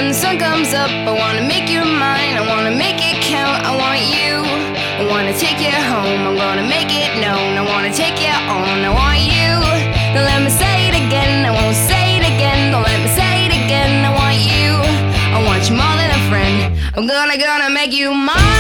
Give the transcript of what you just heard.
when the sun comes up, I wanna make you mine, I wanna make it count. I want you, I wanna take you home, I'm gonna make it known. I wanna take you on, I want you. Don't let me say it again, I won't say it again. Don't let me say it again, I want you. I want you more than a friend. I'm gonna make you mine.